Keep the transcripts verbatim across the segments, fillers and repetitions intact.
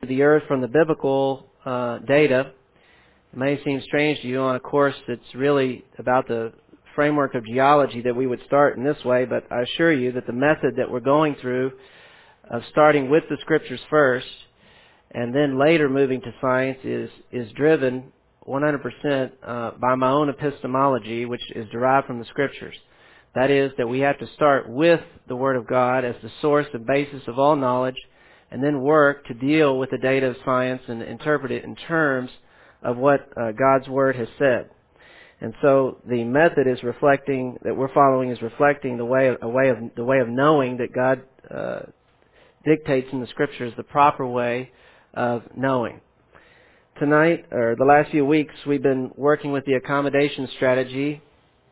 the earth from the biblical uh, data. It may seem strange to you on a course that's really about the framework of geology that we would start in this way, but I assure you that the method that we're going through of starting with the Scriptures first and then later moving to science is, is driven one hundred percent uh, by my own epistemology, which is derived from the Scriptures. That is, that we have to start with the Word of God as the source and basis of all knowledge, and then work to deal with the data of science and interpret it in terms of what uh, God's Word has said. And so the method is reflecting, that we're following is reflecting the way, a way of, the way of knowing that God uh, dictates in the Scriptures, the proper way of knowing. Tonight, or the last few weeks, we've been working with the accommodation strategy.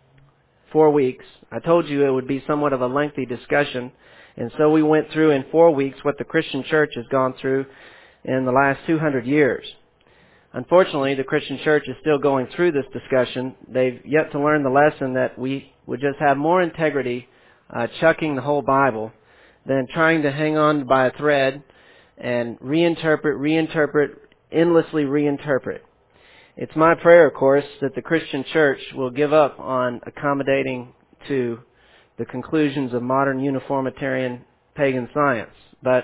Four weeks. I told you it would be somewhat of a lengthy discussion, and so we went through in four weeks what the Christian church has gone through in the last two hundred years. Unfortunately, the Christian church is still going through this discussion. They've yet to learn the lesson that we would just have more integrity uh, chucking the whole Bible than trying to hang on by a thread and reinterpret, reinterpret, endlessly reinterpret. It's my prayer, of course, that the Christian church will give up on accommodating to the conclusions of modern uniformitarian pagan science. But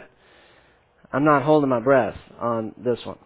I'm not holding my breath on this one.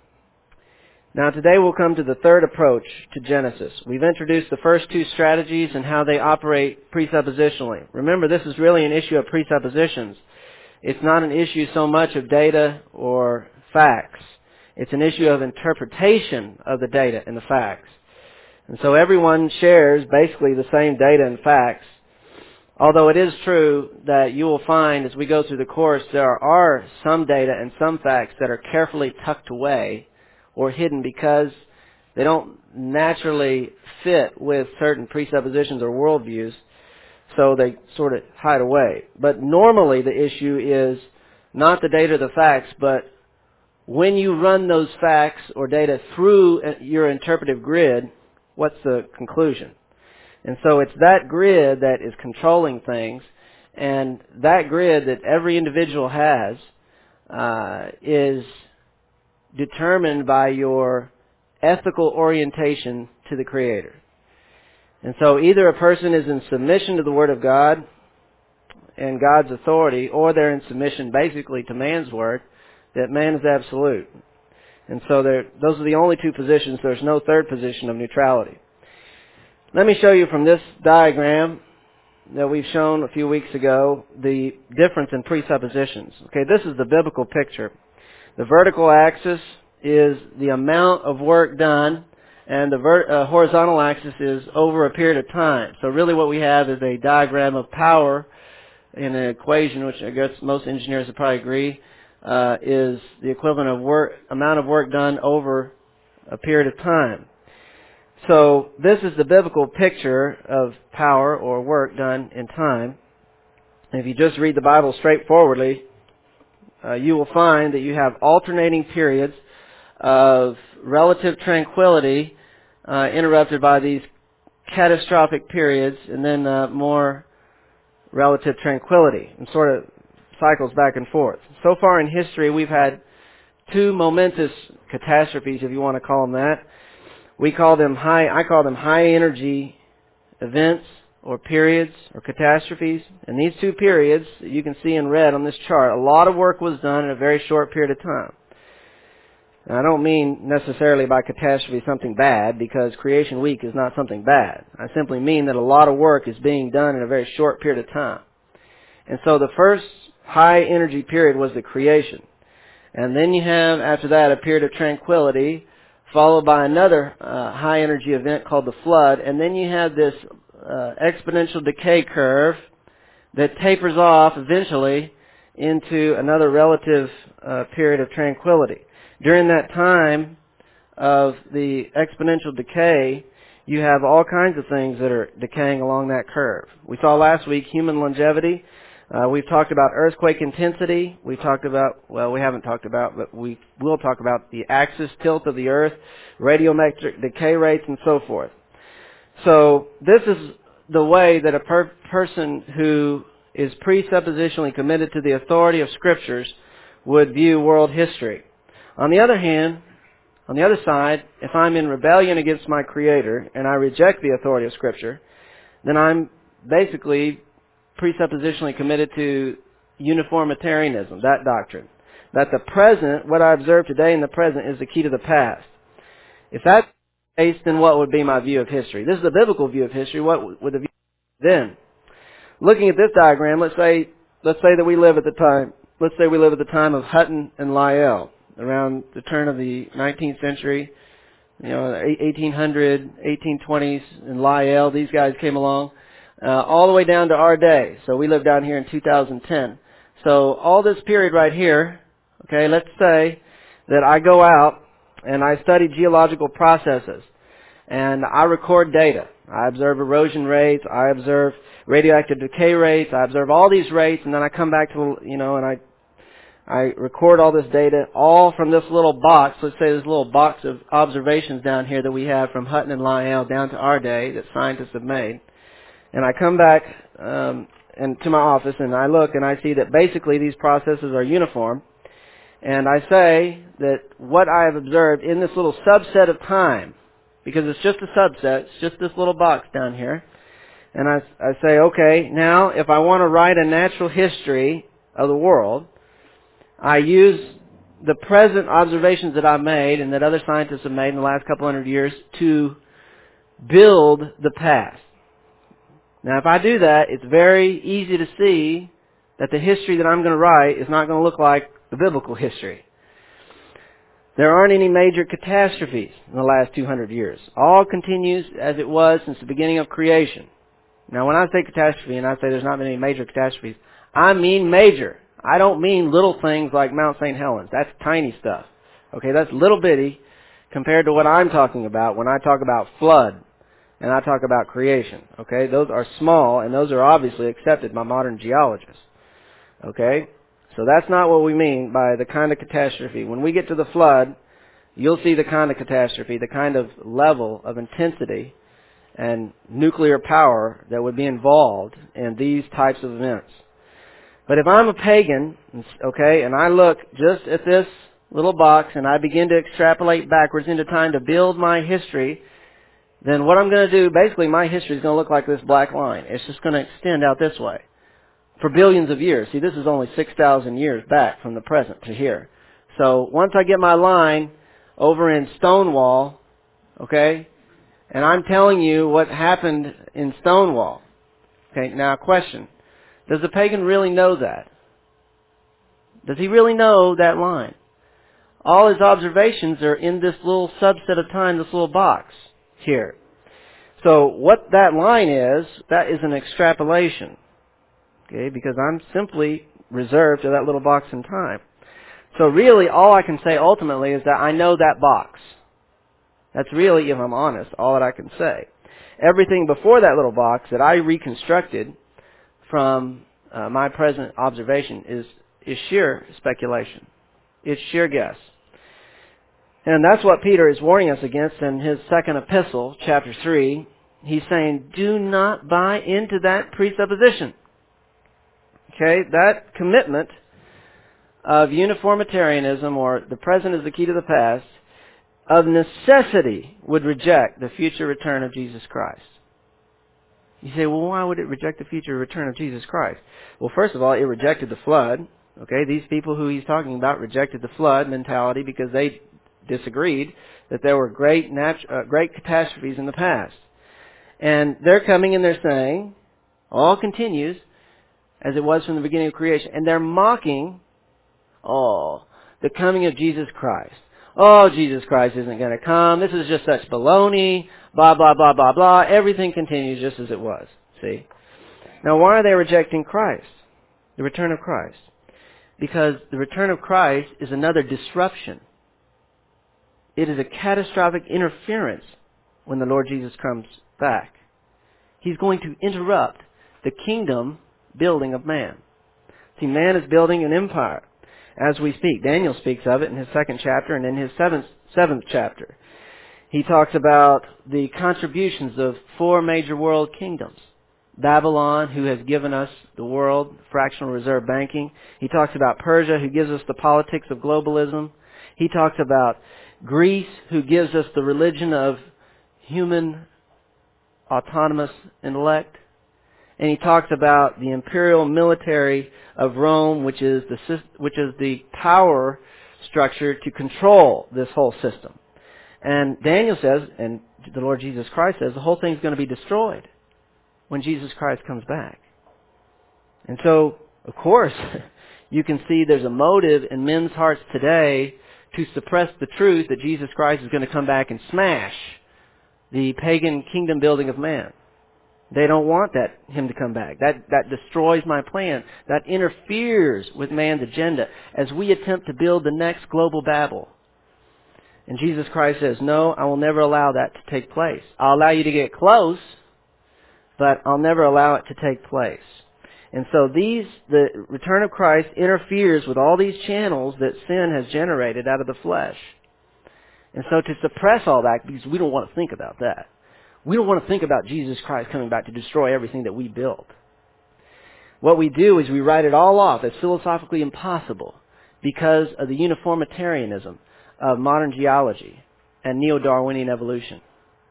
Now today we'll come to the third approach to Genesis. We've introduced the first two strategies and how they operate presuppositionally. Remember, this is really an issue of presuppositions. It's not an issue so much of data or facts. It's an issue of interpretation of the data and the facts. And so everyone shares basically the same data and facts. Although it is true that you will find as we go through the course there are some data and some facts that are carefully tucked away or hidden because they don't naturally fit with certain presuppositions or worldviews, so they sort of hide away. But normally the issue is not the data or the facts, but when you run those facts or data through your interpretive grid, what's the conclusion? And so it's that grid that is controlling things, and that grid that every individual has uh, is determined by your ethical orientation to the Creator. And so either a person is in submission to the Word of God and God's authority, or they're in submission basically to man's word, that man is absolute. And so there, those are the only two positions. There's no third position of neutrality. Let me show you from this diagram that we've shown a few weeks ago the difference in presuppositions. Okay, this is the biblical picture. The vertical axis is the amount of work done, and the ver- uh, horizontal axis is over a period of time. So really what we have is a diagram of power in an equation, which I guess most engineers would probably agree, uh, is the equivalent of work, amount of work done over a period of time. So this is the biblical picture of power or work done in time. And if you just read the Bible straightforwardly, uh, you will find that you have alternating periods of relative tranquility uh, interrupted by these catastrophic periods, and then uh, more relative tranquility, and sort of cycles back and forth. So far in history, we've had two momentous catastrophes, if you want to call them that. We call them high, I call them high energy events or periods or catastrophes. And these two periods, you can see in red on this chart, a lot of work was done in a very short period of time. Now, I don't mean necessarily by catastrophe something bad, because creation week is not something bad. I simply mean that a lot of work is being done in a very short period of time. And so the first high energy period was the creation. And then you have, after that, a period of tranquility, followed by another uh, high energy event called the flood. And then you have this uh, exponential decay curve that tapers off eventually into another relative uh, period of tranquility. During that time of the exponential decay, you have all kinds of things that are decaying along that curve. We saw last week human longevity. Uh, we've talked about earthquake intensity. We've talked about, well, we haven't talked about, but we will talk about the axis tilt of the earth, radiometric decay rates, and so forth. So this is the way that a per- person who is presuppositionally committed to the authority of Scriptures would view world history. On the other hand, on the other side, if I'm in rebellion against my Creator and I reject the authority of Scripture, then I'm basically presuppositionally committed to uniformitarianism, that doctrine. That the present, what I observe today in the present, is the key to the past. If that's the case, then what would be my view of history? This is a biblical view of history. What would the view be then? Looking at this diagram, let's say let's say that we live at the time, let's say we live at the time of Hutton and Lyell, around the turn of the nineteenth century, you know, eighteen hundred, eighteen twenties, and Lyell, these guys came along, uh, all the way down to our day. So we live down here in two thousand ten. So all this period right here, okay, let's say that I go out and I study geological processes and I record data. I observe erosion rates, I observe radioactive decay rates, I observe all these rates, and then I come back to, you know, and I I record all this data, all from this little box. Let's say this little box of observations down here that we have from Hutton and Lyell down to our day that scientists have made. And I come back um, and to my office and I look and I see that basically these processes are uniform. And I say that what I have observed in this little subset of time, because it's just a subset, it's just this little box down here. And I, I say, okay, now if I want to write a natural history of the world, I use the present observations that I've made and that other scientists have made in the last couple hundred years to build the past. Now, if I do that, it's very easy to see that the history that I'm going to write is not going to look like the biblical history. There aren't any major catastrophes in the last two hundred years. All continues as it was since the beginning of creation. Now, when I say catastrophe and I say there's not been any major catastrophes, I mean major. I don't mean little things like Mount Saint Helens. That's tiny stuff. Okay, that's little bitty compared to what I'm talking about when I talk about flood and I talk about creation. Okay, those are small and those are obviously accepted by modern geologists. Okay, so that's not what we mean by the kind of catastrophe. When we get to the flood, you'll see the kind of catastrophe, the kind of level of intensity and nuclear power that would be involved in these types of events. But if I'm a pagan, okay, and I look just at this little box and I begin to extrapolate backwards into time to build my history, then what I'm going to do, basically my history is going to look like this black line. It's just going to extend out this way for billions of years. See, this is only six thousand years back from the present to here. So once I get my line over in Stonewall, okay, and I'm telling you what happened in Stonewall. Okay, now question. Does the pagan really know that? Does he really know that line? All his observations are in this little subset of time, this little box here. So what that line is, that is an extrapolation. Okay, because I'm simply reserved to that little box in time. So really, all I can say ultimately is that I know that box. That's really, if I'm honest, all that I can say. Everything before that little box that I reconstructed from uh, my present observation is, is sheer speculation. It's sheer guess. And that's what Peter is warning us against in his second epistle, chapter three. He's saying, do not buy into that presupposition. Okay, that commitment of uniformitarianism, or the present is the key to the past, of necessity would reject the future return of Jesus Christ. You say, well, why would it reject the future return of Jesus Christ? Well, first of all, it rejected the flood. Okay, these people who he's talking about rejected the flood mentality because they disagreed that there were great natu- uh, great catastrophes in the past. And they're coming and they're saying, all continues as it was from the beginning of creation. And they're mocking, oh, the coming of Jesus Christ. Oh, Jesus Christ isn't going to come. This is just such baloney. Blah, blah, blah, blah, blah. Everything continues just as it was. See? Now, why are they rejecting Christ? The return of Christ. Because the return of Christ is another disruption. It is a catastrophic interference when the Lord Jesus comes back. He's going to interrupt the kingdom building of man. See, man is building an empire as we speak. Daniel speaks of it in his second chapter and in his seventh, seventh chapter. He talks about the contributions of four major world kingdoms. Babylon, who has given us the world, fractional reserve banking. He talks about Persia, who gives us the politics of globalism. He talks about Greece, who gives us the religion of human autonomous intellect. And he talks about the imperial military of Rome, which is the which is the power structure to control this whole system. And Daniel says, and the Lord Jesus Christ says, the whole thing's going to be destroyed when Jesus Christ comes back. And so, of course, you can see there's a motive in men's hearts today to suppress the truth that Jesus Christ is going to come back and smash the pagan kingdom building of man. They don't want that him to come back. That that destroys my plan. That interferes with man's agenda as we attempt to build the next global Babel. And Jesus Christ says, no, I will never allow that to take place. I'll allow you to get close, but I'll never allow it to take place. And so these, the return of Christ interferes with all these channels that sin has generated out of the flesh. And so to suppress all that, because we don't want to think about that. We don't want to think about Jesus Christ coming back to destroy everything that we built. What we do is we write it all off as philosophically impossible because of the uniformitarianism of modern geology and neo-Darwinian evolution.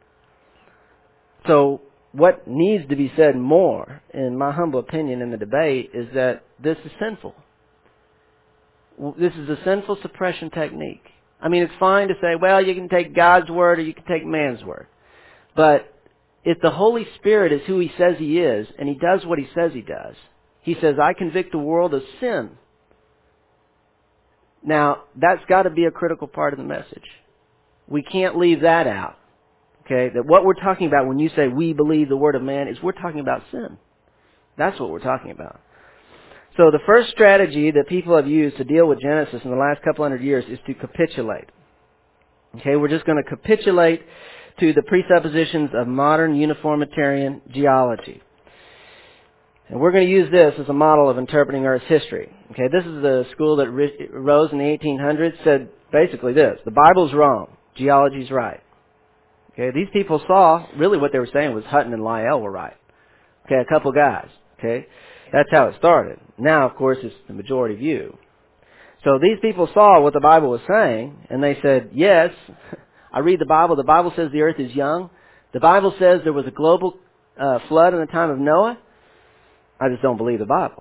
So what needs to be said more, in my humble opinion, in the debate is that this is sinful. This is a sinful suppression technique. I mean, it's fine to say, well, you can take God's word or you can take man's word. But if the Holy Spirit is who He says He is, and He does what He says He does, He says, I convict the world of sin. Now, that's got to be a critical part of the message. We can't leave that out. Okay? That what we're talking about when you say we believe the word of man is we're talking about sin. That's what we're talking about. So the first strategy that people have used to deal with Genesis in the last couple hundred years is to capitulate. Okay, we're just going to capitulate to the presuppositions of modern uniformitarian geology. And we're going to use this as a model of interpreting Earth's history. Okay, this is the school that rose in the eighteen hundreds, said basically this: the Bible's wrong, geology's right. Okay, these people saw, really what they were saying was Hutton and Lyell were right. Okay, a couple guys. Okay, that's how it started. Now, of course, it's the majority view. So these people saw what the Bible was saying, and they said, yes, I read the Bible. The Bible says the earth is young. The Bible says there was a global uh, flood in the time of Noah. I just don't believe the Bible.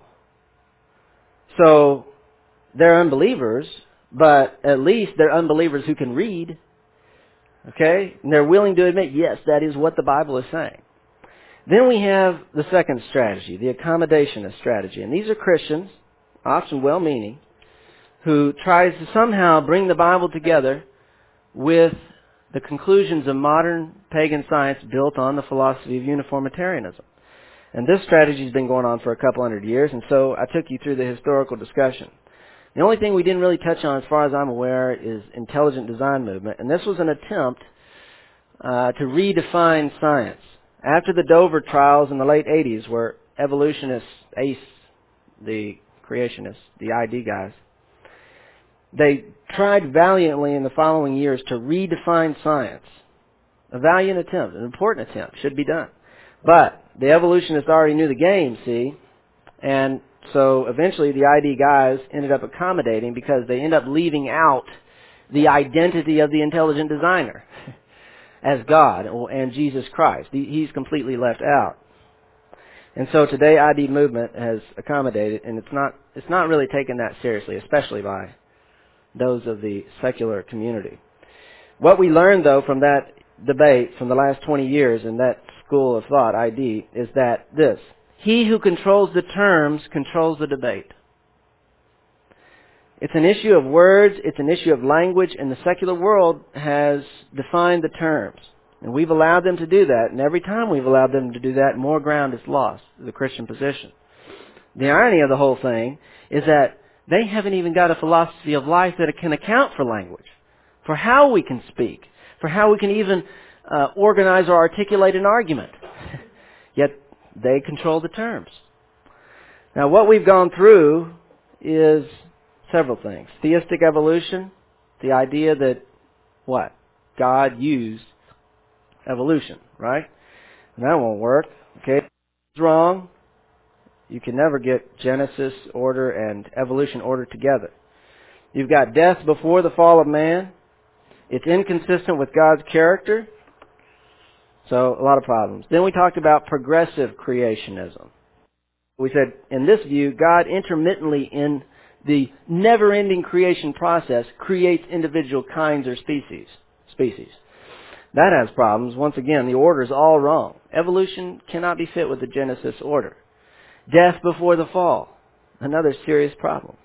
So they're unbelievers, but at least they're unbelievers who can read. Okay? And they're willing to admit, yes, that is what the Bible is saying. Then we have the second strategy, the accommodationist strategy. And these are Christians, often well-meaning, who tries to somehow bring the Bible together with the conclusions of modern pagan science built on the philosophy of uniformitarianism. And this strategy has been going on for a couple hundred years, and so I took you through the historical discussion. The only thing we didn't really touch on, as far as I'm aware, is intelligent design movement, and this was an attempt uh, to redefine science. After the Dover trials in the late eighties, where evolutionists, Ace, the creationists, the I D guys, they tried valiantly in the following years to redefine science. A valiant attempt, an important attempt, should be done. But the evolutionists already knew the game, see? And so eventually the I D guys ended up accommodating because they end up leaving out the identity of the intelligent designer as God and Jesus Christ. He's completely left out. And so today I D movement has accommodated, and it's not it's not really taken that seriously, especially by those of the secular community. What we learned, though, from that debate from the last twenty years in that school of thought, I D, is that this: he who controls the terms controls the debate. It's an issue of words, it's an issue of language, and the secular world has defined the terms. And we've allowed them to do that, and every time we've allowed them to do that, more ground is lost, the Christian position. The irony of the whole thing is that they haven't even got a philosophy of life that can account for language, for how we can speak, for how we can even uh, organize or articulate an argument. Yet they control the terms. Now, what we've gone through is several things. Theistic evolution, the idea that, what? God used evolution, right? And that won't work. Okay? It's wrong. You can never get Genesis order and evolution order together. You've got death before the fall of man. It's inconsistent with God's character. So, a lot of problems. Then we talked about progressive creationism. We said, in this view, God intermittently in the never-ending creation process creates individual kinds or species. Species. That has problems. Once again, the order is all wrong. Evolution cannot be fit with the Genesis order. Death before the fall. Another serious problem.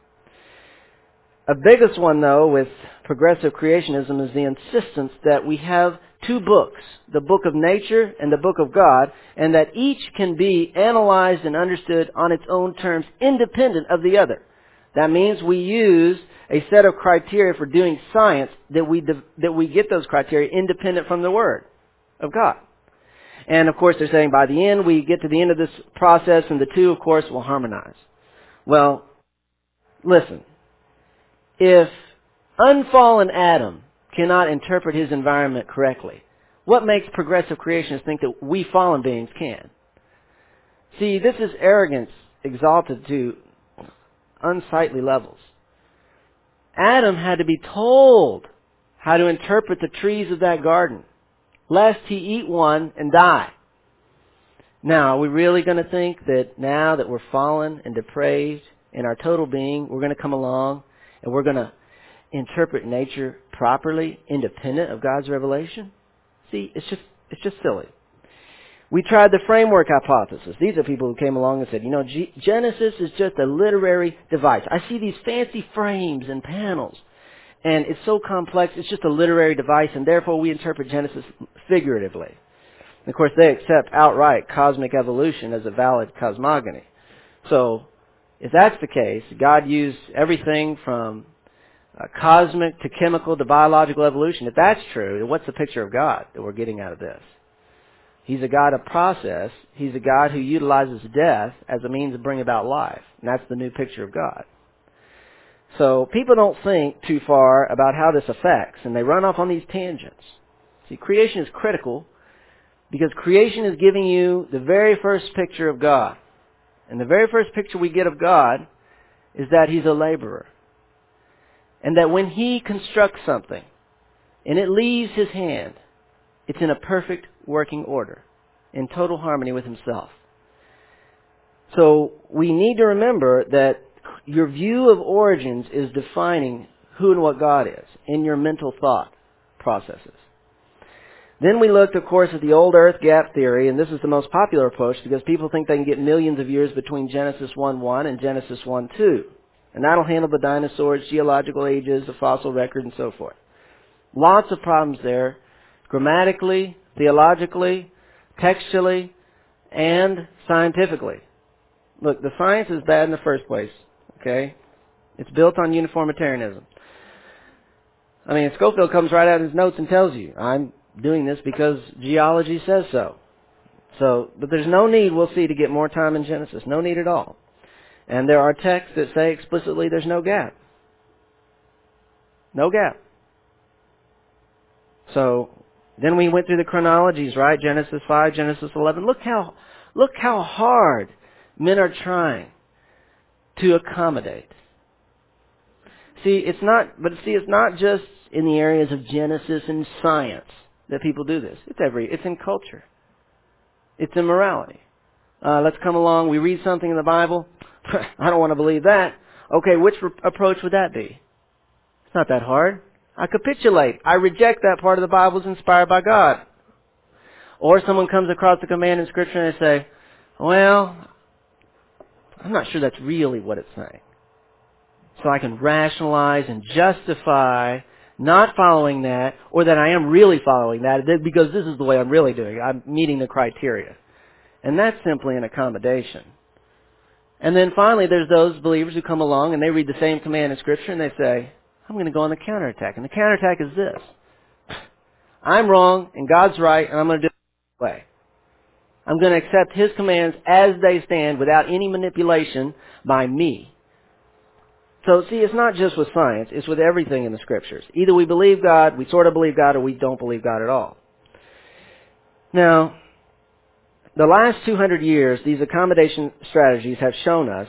A biggest one, though, with progressive creationism is the insistence that we have two books, the book of nature and the book of God, and that each can be analyzed and understood on its own terms independent of the other. That means we use a set of criteria for doing science that we that we get those criteria independent from the Word of God. And of course, they're saying by the end, we get to the end of this process and the two, of course, will harmonize. Well, listen. If unfallen Adam cannot interpret his environment correctly, what makes progressive creationists think that we fallen beings can? See, this is arrogance exalted to unsightly levels. Adam had to be told how to interpret the trees of that garden, lest he eat one and die. Now, are we really going to think that now that we're fallen and depraved in our total being, we're going to come along and we're going to interpret nature properly, independent of God's revelation? See, it's just it's just silly. We tried the framework hypothesis. These are people who came along and said, you know, G- Genesis is just a literary device. I see these fancy frames and panels, and it's so complex, it's just a literary device, and therefore we interpret Genesis figuratively. And of course, they accept outright cosmic evolution as a valid cosmogony. So, if that's the case, God used everything from uh, cosmic to chemical to biological evolution. If that's true, then what's the picture of God that we're getting out of this? He's a God of process. He's a God who utilizes death as a means to bring about life. And that's the new picture of God. So people don't think too far about how this affects, and they run off on these tangents. See, creation is critical because creation is giving you the very first picture of God. And the very first picture we get of God is that He's a laborer. And that when He constructs something and it leaves His hand, it's in a perfect working order, in total harmony with Himself. So we need to remember that your view of origins is defining who and what God is in your mental thought processes. Then we looked, of course, at the old earth gap theory, and this is the most popular approach because people think they can get millions of years between Genesis one one and Genesis one two. And that'll handle the dinosaurs, geological ages, the fossil record, and so forth. Lots of problems there, grammatically, theologically, textually, and scientifically. Look, the science is bad in the first place, okay? It's built on uniformitarianism. I mean, Scofield comes right out of his notes and tells you, I'm doing this because geology says so. So, but there's no need, we'll see, to get more time in Genesis. No need at all. And there are texts that say explicitly there's no gap. No gap. So, then we went through the chronologies, right? Genesis five, Genesis eleven. Look how, look how hard men are trying to accommodate. See, it's not, but see, it's not just in the areas of Genesis and science that people do this. It's every, it's in culture. It's in morality. Uh, let's come along, we read something in the Bible. I don't want to believe that. Okay, which re- approach would that be? It's not that hard. I capitulate. I reject that part of the Bible is inspired by God. Or someone comes across a command in Scripture and they say, well, I'm not sure that's really what it's saying. So I can rationalize and justify not following that, or that I am really following that, because this is the way I'm really doing it. I'm meeting the criteria. And that's simply an accommodation. And then finally, there's those believers who come along and they read the same command in Scripture and they say, I'm going to go on the counterattack. And the counterattack is this. I'm wrong and God's right and I'm going to do it this way. I'm going to accept His commands as they stand without any manipulation by me. So, see, it's not just with science. It's with everything in the Scriptures. Either we believe God, we sort of believe God, or we don't believe God at all. Now, the last two hundred years, these accommodation strategies have shown us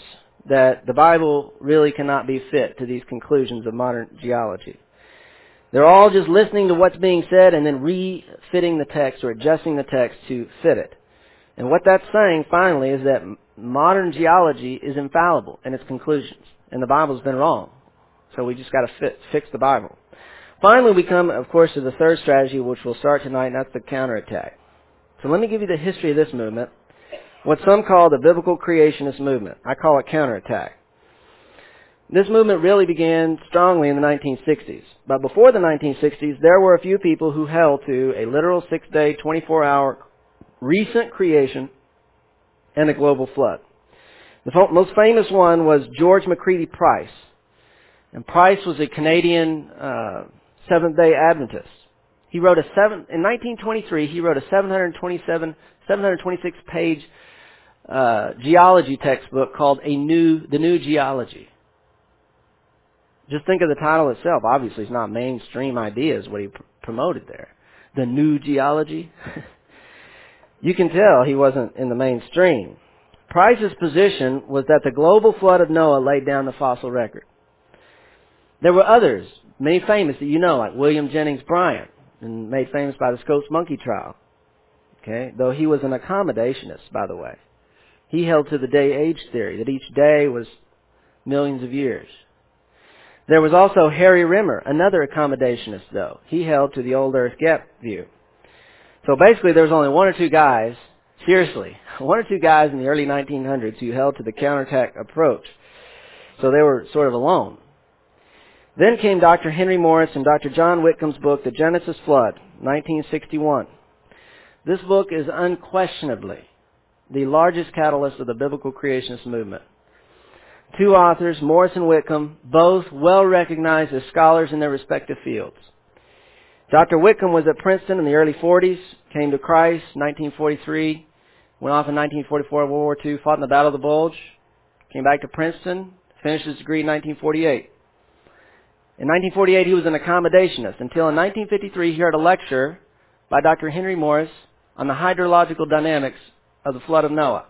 that the Bible really cannot be fit to these conclusions of modern geology. They're all just listening to what's being said and then refitting the text or adjusting the text to fit it. And what that's saying, finally, is that modern geology is infallible in its conclusions, and the Bible's been wrong. So we just got to fit, fix the Bible. Finally, we come, of course, to the third strategy, which we'll start tonight, and that's the counterattack. So let me give you the history of this movement, what some call the biblical creationist movement. I call it counterattack. This movement really began strongly in the nineteen sixties. But before the nineteen sixties, there were a few people who held to a literal six-day, twenty-four hour recent creation and a global flood. The most famous one was George McCready Price. And Price was a Canadian uh, Seventh-day Adventist. He wrote a seven in nineteen twenty-three. He wrote a seven hundred twenty-seven, seven hundred twenty-six page uh, geology textbook called "A New, The New Geology." Just think of the title itself. Obviously, it's not mainstream ideas what he pr- promoted there. The New Geology. You can tell he wasn't in the mainstream. Price's position was that the global flood of Noah laid down the fossil record. There were others, many famous that you know, like William Jennings Bryan, and made famous by the Scopes monkey trial. Okay, though he was an accommodationist, by the way. He held to the day-age theory, that each day was millions of years. There was also Harry Rimmer, another accommodationist, though. He held to the old Earth gap view. So basically, there was only one or two guys, seriously, one or two guys in the early nineteen hundreds who held to the counterattack approach. So they were sort of alone. Then came Doctor Henry Morris and Doctor John Whitcomb's book, The Genesis Flood, nineteen sixty-one. This book is unquestionably the largest catalyst of the biblical creationist movement. Two authors, Morris and Whitcomb, both well recognized as scholars in their respective fields. Doctor Whitcomb was at Princeton in the early forties, came to Christ in nineteen forty-three, went off in nineteen forty-four, World War Two, fought in the Battle of the Bulge, came back to Princeton, finished his degree in nineteen forty-eight. In nineteen forty-eight, he was an accommodationist until in nineteen fifty-three, he heard a lecture by Doctor Henry Morris on the hydrological dynamics of the flood of Noah.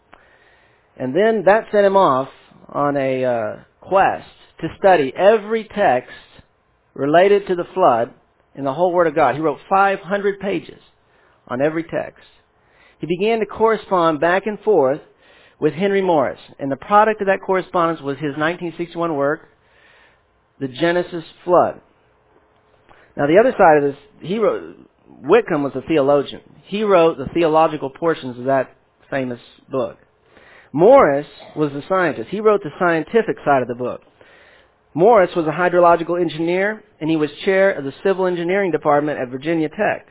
And then that set him off on a uh, quest to study every text related to the flood in the whole Word of God. He wrote five hundred pages on every text. He began to correspond back and forth with Henry Morris, and the product of that correspondence was his nineteen sixty-one work, The Genesis Flood. Now, the other side of this, he wrote, Whitcomb was a theologian. He wrote the theological portions of that famous book. Morris was the scientist. He wrote the scientific side of the book. Morris was a hydrological engineer, and he was chair of the civil engineering department at Virginia Tech.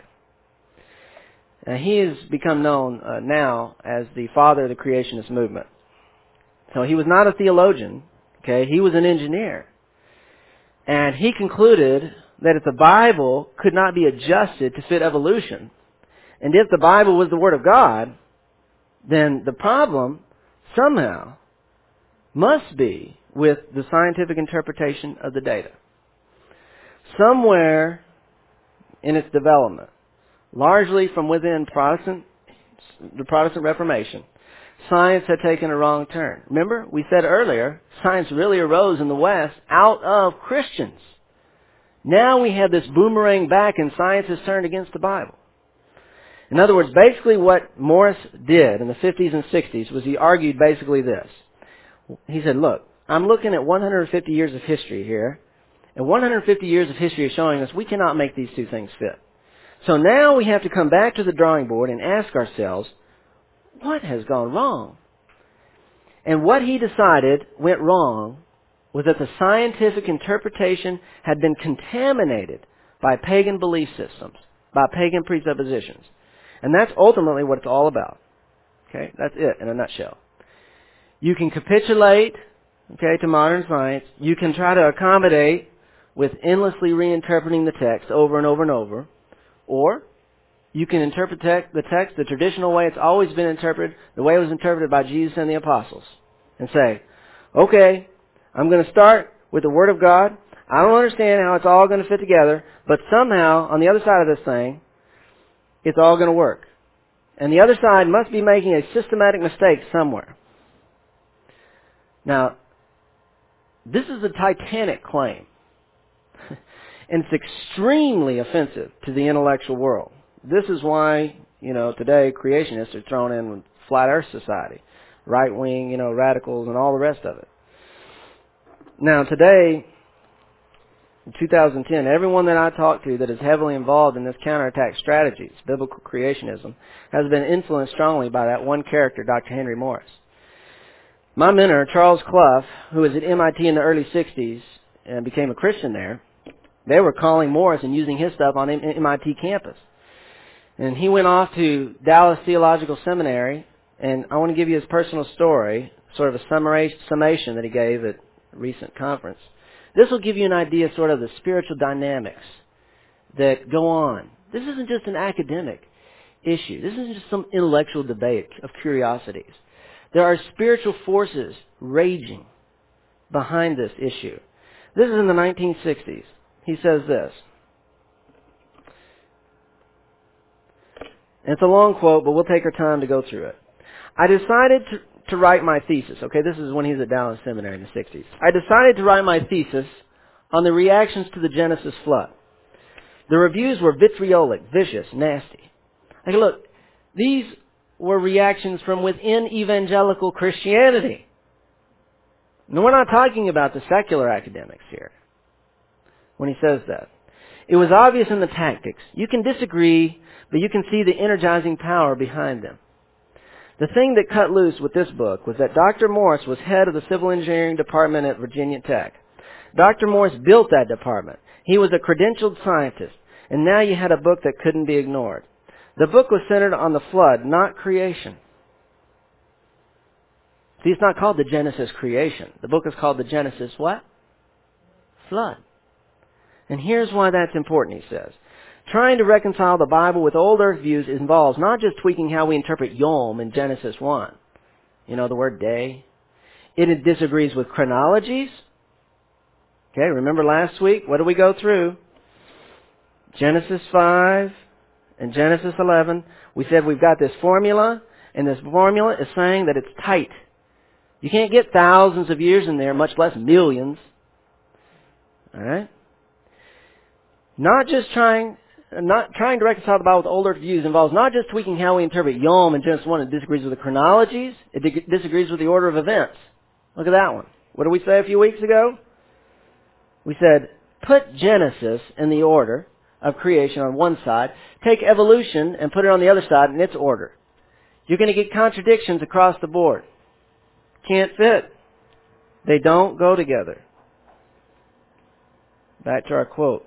Now, he has become known uh, now as the father of the creationist movement. So he was not a theologian, okay? He was an engineer. And he concluded that if the Bible could not be adjusted to fit evolution, and if the Bible was the Word of God, then the problem somehow must be with the scientific interpretation of the data. Somewhere in its development, largely from within Protestant, the Protestant Reformation, science had taken a wrong turn. Remember, we said earlier, science really arose in the West out of Christians. Now we have this boomerang back and science has turned against the Bible. In other words, basically what Morris did in the fifties and sixties was he argued basically this. He said, look, I'm looking at one hundred fifty years of history here, and one hundred fifty years of history is showing us we cannot make these two things fit. So now we have to come back to the drawing board and ask ourselves, what has gone wrong? And what he decided went wrong was that the scientific interpretation had been contaminated by pagan belief systems, by pagan presuppositions. And that's ultimately what it's all about. Okay, that's it in a nutshell. You can capitulate, okay, to modern science. You can try to accommodate with endlessly reinterpreting the text over and over and over. Or you can interpret the text the traditional way it's always been interpreted, the way it was interpreted by Jesus and the apostles. And say, okay, I'm going to start with the Word of God. I don't understand how it's all going to fit together, but somehow, on the other side of this thing, it's all going to work. And the other side must be making a systematic mistake somewhere. Now, this is a titanic claim. And it's extremely offensive to the intellectual world. This is why, you know, today creationists are thrown in with Flat Earth Society, right-wing, you know, radicals and all the rest of it. Now, today, in two thousand ten, everyone that I talk to that is heavily involved in this counterattack strategies, biblical creationism, has been influenced strongly by that one character, Doctor Henry Morris. My mentor, Charles Clough, who was at M I T in the early sixties and became a Christian there, they were calling Morris and using his stuff on M I T campus. And he went off to Dallas Theological Seminary, and I want to give you his personal story, sort of a summation that he gave at a recent conference. This will give you an idea sort of the spiritual dynamics that go on. This isn't just an academic issue. This isn't just some intellectual debate of curiosities. There are spiritual forces raging behind this issue. This is in the nineteen sixties. He says this. And it's a long quote, but we'll take our time to go through it. I decided to, to write my thesis. Okay, this is when he's at Dallas Seminary in the sixties. I decided to write my thesis on the reactions to the Genesis flood. The reviews were vitriolic, vicious, nasty. Like, look, these were reactions from within evangelical Christianity. Now, we're not talking about the secular academics here when he says that. It was obvious in the tactics. You can disagree, but you can see the energizing power behind them. The thing that cut loose with this book was that Doctor Morris was head of the civil engineering department at Virginia Tech. Doctor Morris built that department. He was a credentialed scientist, and now you had a book that couldn't be ignored. The book was centered on the flood, not creation. See, it's not called the Genesis creation. The book is called the Genesis what? Flood. And here's why that's important, he says. Trying to reconcile the Bible with old earth views involves not just tweaking how we interpret Yom in Genesis one. You know, the word day. It disagrees with chronologies. Okay, remember last week, what did we go through? Genesis five and Genesis eleven. We said we've got this formula, and this formula is saying that it's tight. You can't get thousands of years in there, much less millions. All right? Not just trying, not trying to reconcile the Bible with old earth views involves not just tweaking how we interpret Yom in Genesis one. It disagrees with the chronologies. It dig- disagrees with the order of events. Look at that one. What did we say a few weeks ago? We said, put Genesis in the order of creation on one side. Take evolution and put it on the other side in its order. You're going to get contradictions across the board. Can't fit. They don't go together. Back to our quote.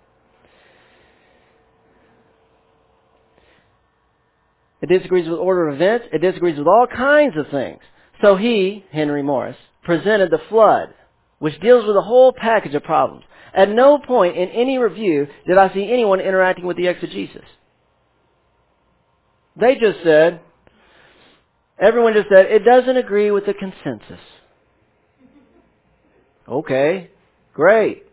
It disagrees with order of events. It disagrees with all kinds of things. So he, Henry Morris, presented the flood, which deals with a whole package of problems. At no point in any review did I see anyone interacting with the exegesis. They just said, everyone just said, it doesn't agree with the consensus. Okay, great.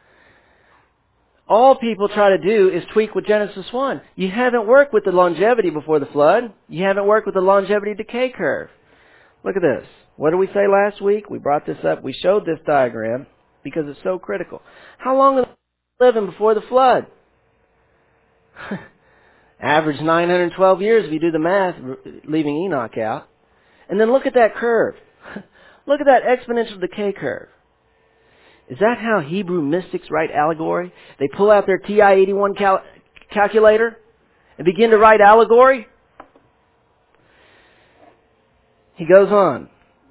All people try to do is tweak with Genesis one. You haven't worked with the longevity before the flood. You haven't worked with the longevity decay curve. Look at this. What did we say last week? We brought this up. We showed this diagram because it's so critical. How long was living before the flood? Average nine hundred twelve years if you do the math, leaving Enoch out. And then look at that curve. Look at that exponential decay curve. Is that how Hebrew mystics write allegory? They pull out their T I eighty-one cal- calculator and begin to write allegory? He goes on.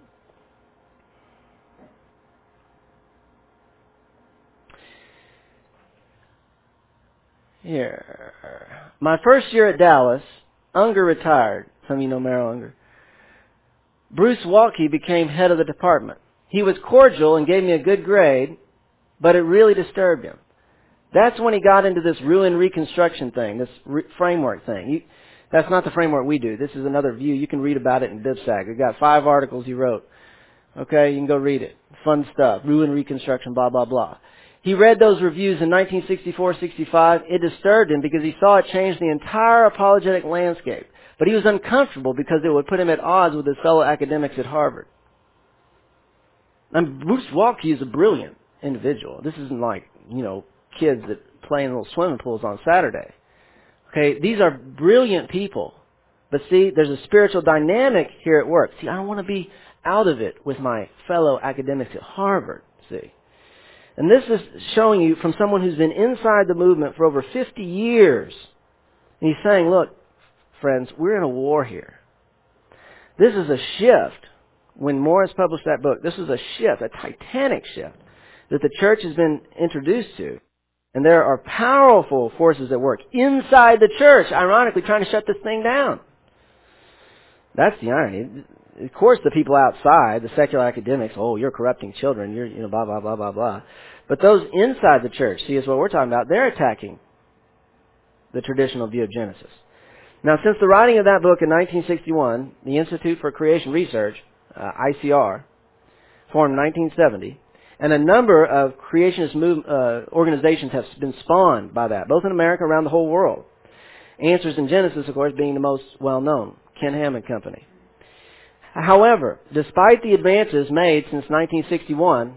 Here. My first year at Dallas, Unger retired. Some of you know Merrill Unger. Bruce Walke became head of the department. He was cordial and gave me a good grade, but it really disturbed him. That's when he got into this ruin reconstruction thing, this re- framework thing. He, that's not the framework we do. This is another view. You can read about it in BibSac. We've got five articles he wrote. Okay, you can go read it. Fun stuff. Ruin reconstruction, blah, blah, blah. He read those reviews in nineteen sixty-four sixty-five. It disturbed him because he saw it change the entire apologetic landscape. But he was uncomfortable because it would put him at odds with his fellow academics at Harvard. And Bruce Waltke is a brilliant individual. This isn't like, you know, kids that play in little swimming pools on Saturday. Okay, these are brilliant people. But see, there's a spiritual dynamic here at work. See, I don't want to be out of it with my fellow academics at Harvard, see. And this is showing you from someone who's been inside the movement for over fifty years. And he's saying, look, friends, we're in a war here. This is a shift. When Morris published that book, this was a shift, a titanic shift, that the church has been introduced to. And there are powerful forces at work inside the church, ironically, trying to shut this thing down. That's the irony. Of course, the people outside, the secular academics, oh, you're corrupting children, you're, you know, blah, blah, blah, blah, blah. But those inside the church, see, is what we're talking about, they're attacking the traditional view of Genesis. Now, since the writing of that book in nineteen sixty-one, the Institute for Creation Research, uh, I C R, formed in nineteen seventy, and a number of creationist move, uh, organizations have been spawned by that, both in America and around the whole world. Answers in Genesis, of course, being the most well-known, Ken Ham and Company. However, despite the advances made since nineteen sixty-one,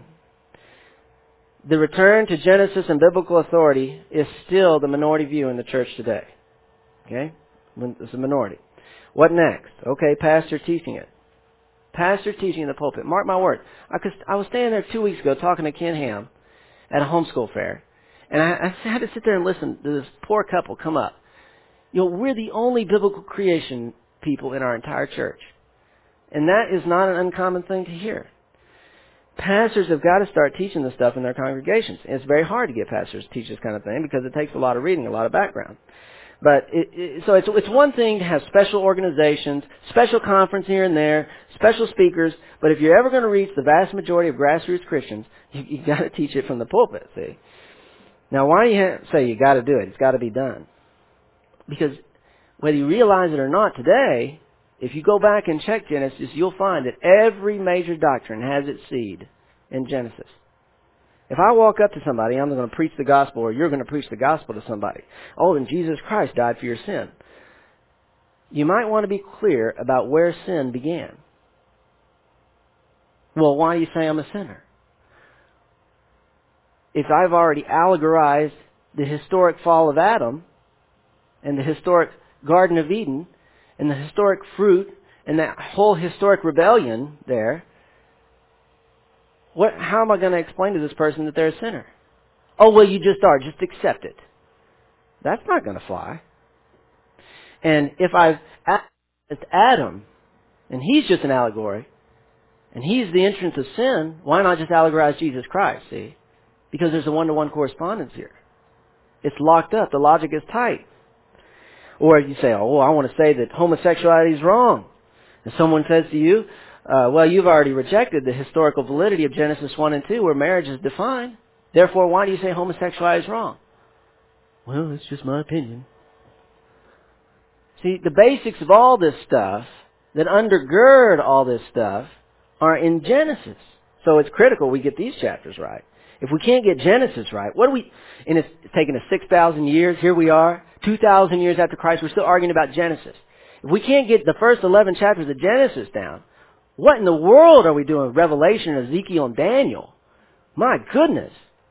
the return to Genesis and biblical authority is still the minority view in the church today. Okay? It's a minority. What next? Okay, pastor teaching it. Pastor teaching in the pulpit. Mark my word. I, could, I was standing there two weeks ago talking to Ken Ham at a homeschool fair, and I, I had to sit there and listen to this poor couple come up. You know, we're the only biblical creation people in our entire church. And that is not an uncommon thing to hear. Pastors have got to start teaching this stuff in their congregations. And it's very hard to get pastors to teach this kind of thing because it takes a lot of reading, a lot of background. But it, it, so it's, it's one thing to have special organizations, special conference here and there, special speakers. But if you're ever going to reach the vast majority of grassroots Christians, you, you've got to teach it from the pulpit. See. Now, why do you have, say you got to do it? It's got to be done. Because whether you realize it or not today, if you go back and check Genesis, you'll find that every major doctrine has its seed in Genesis. If I walk up to somebody, I'm going to preach the gospel, or you're going to preach the gospel to somebody. Oh, and Jesus Christ died for your sin. You might want to be clear about where sin began. Well, why do you say I'm a sinner? If I've already allegorized the historic fall of Adam, and the historic Garden of Eden, and the historic fruit, and that whole historic rebellion there, what, how am I going to explain to this person that they're a sinner? Oh, well, you just are. Just accept it. That's not going to fly. And if I've asked Adam, and he's just an allegory, and he's the entrance of sin, why not just allegorize Jesus Christ, see? Because there's a one-to-one correspondence here. It's locked up. The logic is tight. Or you say, oh, I want to say that homosexuality is wrong. And someone says to you, uh, well, you've already rejected the historical validity of Genesis one and two where marriage is defined. Therefore, why do you say homosexuality is wrong? Well, it's just my opinion. See, the basics of all this stuff that undergird all this stuff are in Genesis. So it's critical we get these chapters right. If we can't get Genesis right, what do we, and it's taken us six thousand years, here we are, two thousand years after Christ, we're still arguing about Genesis. If we can't get the first eleven chapters of Genesis down, what in the world are we doing with Revelation, Ezekiel, and Daniel? My goodness.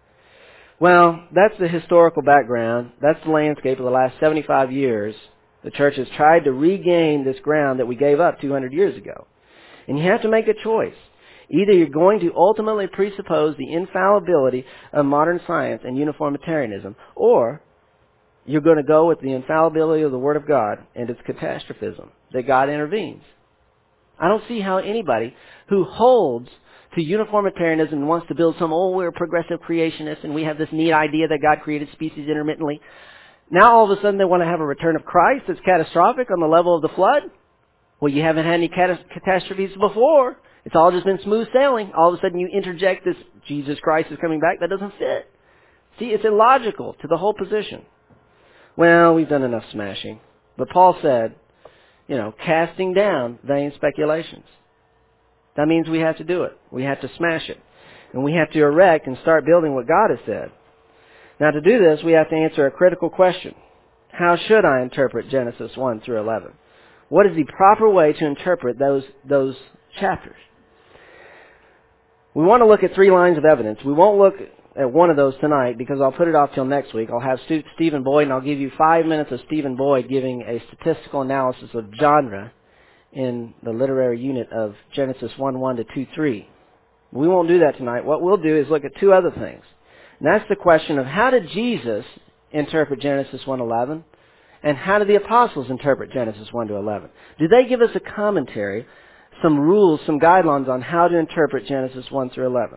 Well, that's the historical background. That's the landscape of the last seventy-five years. The church has tried to regain this ground that we gave up two hundred years ago. And you have to make a choice. Either you're going to ultimately presuppose the infallibility of modern science and uniformitarianism, or you're going to go with the infallibility of the Word of God and its catastrophism, that God intervenes. I don't see how anybody who holds to uniformitarianism and wants to build some, oh, we're progressive creationists and we have this neat idea that God created species intermittently. Now all of a sudden they want to have a return of Christ that's catastrophic on the level of the flood. Well, you haven't had any cat- catastrophes before. It's all just been smooth sailing. All of a sudden you interject this, Jesus Christ is coming back. That doesn't fit. See, it's illogical to the whole position. Well, we've done enough smashing. But Paul said, you know, casting down vain speculations. That means we have to do it. We have to smash it. And we have to erect and start building what God has said. Now, to do this, we have to answer a critical question. How should I interpret Genesis one through eleven? What is the proper way to interpret those, those chapters? We want to look at three lines of evidence. We won't look at one of those tonight because I'll put it off till next week. I'll have Stu- Stephen Boyd, and I'll give you five minutes of Stephen Boyd giving a statistical analysis of genre in the literary unit of Genesis one one to two three. We won't do that tonight. What we'll do is look at two other things. And that's the question of how did Jesus interpret Genesis one eleven, and how did the apostles interpret Genesis one to eleven? Do they give us a commentary, some rules, some guidelines on how to interpret Genesis one through eleven?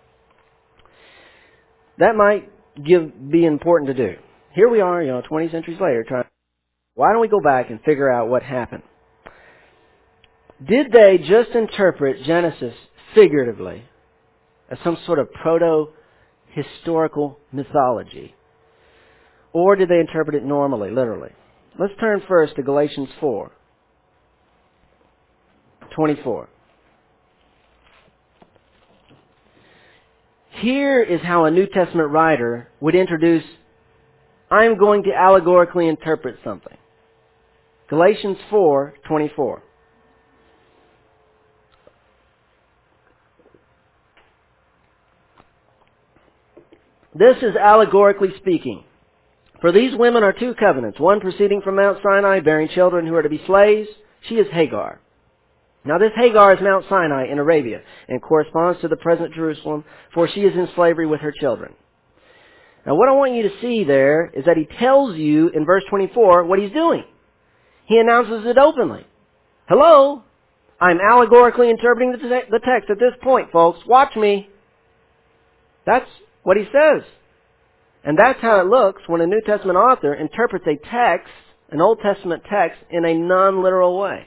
That might give be important to do. Here we are, you know, twenty centuries later, trying. Why don't we go back and figure out what happened? Did they just interpret Genesis figuratively as some sort of proto-historical mythology? Or did they interpret it normally, literally? Let's turn first to Galatians four twenty-four. Here is how a New Testament writer would introduce, I'm going to allegorically interpret something. Galatians four twenty-four. This is allegorically speaking. For these women are two covenants, one proceeding from Mount Sinai, bearing children who are to be slaves. She is Hagar. Now this Hagar is Mount Sinai in Arabia and corresponds to the present Jerusalem, for she is in slavery with her children. Now what I want you to see there is that he tells you in verse twenty-four what he's doing. He announces it openly. Hello, I'm allegorically interpreting the, te- the text at this point, folks. Watch me. That's what he says. And that's how it looks when a New Testament author interprets a text, an Old Testament text, in a non-literal way.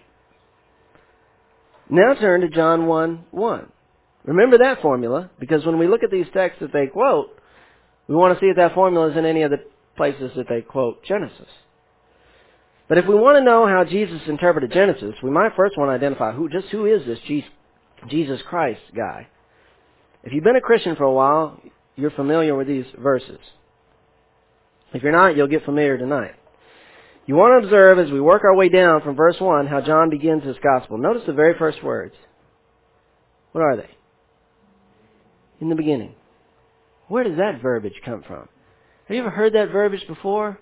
Now turn to John one one. Remember that formula, because when we look at these texts that they quote, we want to see if that formula is in any of the places that they quote Genesis. But if we want to know how Jesus interpreted Genesis, we might first want to identify who, just who is this Jesus Christ guy. If you've been a Christian for a while, you're familiar with these verses. If you're not, you'll get familiar tonight. You want to observe as we work our way down from verse one how John begins his gospel. Notice the very first words. What are they? In the beginning. Where does that verbiage come from? Have you ever heard that verbiage before?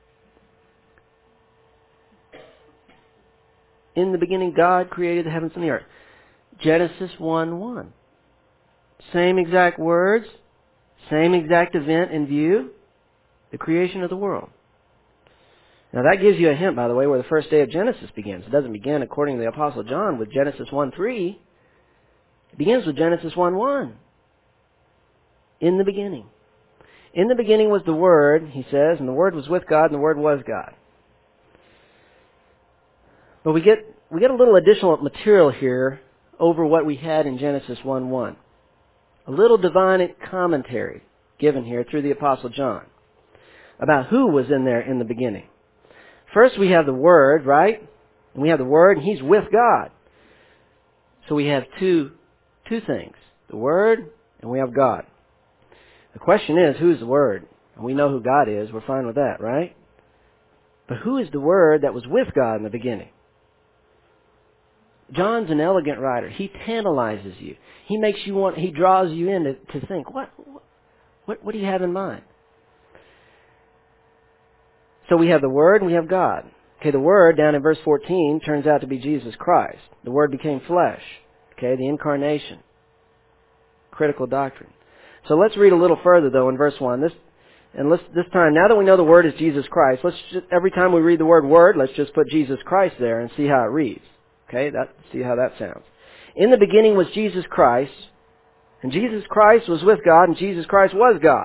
In the beginning, God created the heavens and the earth. Genesis one one. Same exact words, same exact event in view, the creation of the world. Now that gives you a hint, by the way, where the first day of Genesis begins. It doesn't begin, according to the Apostle John, with Genesis one three. It begins with Genesis one one. In the beginning. In the beginning was the Word, he says, and the Word was with God, and the Word was God. But we get we get a little additional material here over what we had in Genesis one one. A little divine commentary given here through the Apostle John about who was in there in the beginning. First we have the Word, right? And we have the Word, and He's with God. So we have two two things. The Word, and we have God. The question is, who's the Word? And we know who God is. We're fine with that, right? But who is the Word that was with God in the beginning? John's an elegant writer. He tantalizes you. He makes you want, he draws you in to, to think, what, what, what do you have in mind? So we have the Word and we have God. Okay, the Word, down in verse fourteen, turns out to be Jesus Christ. The Word became flesh. Okay, the incarnation. Critical doctrine. So let's read a little further, though, in verse one. This, and let's, this time, now that we know the Word is Jesus Christ, let's just, every time we read the word Word, let's just put Jesus Christ there and see how it reads. Okay, that, see how that sounds. In the beginning was Jesus Christ, and Jesus Christ was with God, and Jesus Christ was God.